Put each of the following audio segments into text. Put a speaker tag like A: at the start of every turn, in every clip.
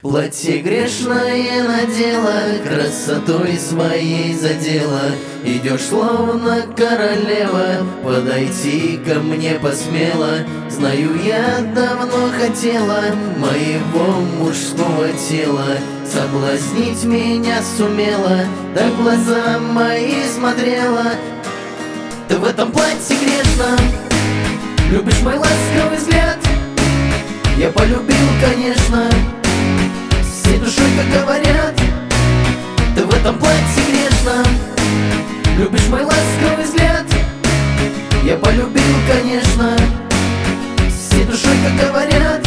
A: Платье грешное надела, красотой своей задела. Идешь словно королева, подойти ко мне посмела. Знаю, я давно хотела моего мужского тела. Соблазнить меня сумела, так в глаза мои смотрела. Ты в этом платье грешном любишь мой ласковый взгляд. Я полюбил, конечно, всей душой, как говорят. Ты в этом платье грешном любишь мой ласковый взгляд. Я полюбил, конечно, всей душой, как говорят.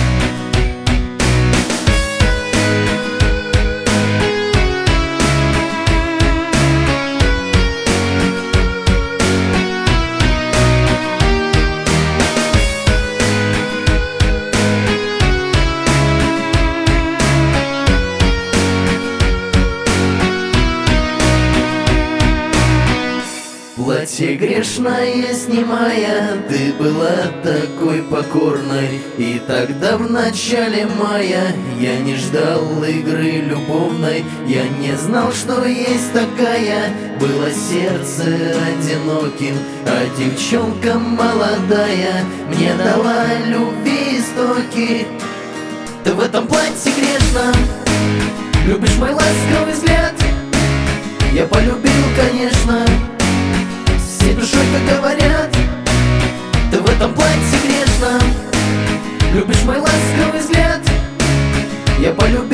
A: Платье грешное снимая, ты была такой покорной. И тогда в начале мая я не ждал игры любовной. Я не знал, что есть такая, было сердце одиноким, а девчонка молодая мне дала любви истоки. Ты в этом платье грешном любишь мой ласковый взгляд. Я полюбил, конечно, всей душой, как говорят. Ты в этом платье грешном любишь мой ласковый взгляд. Я полюбил.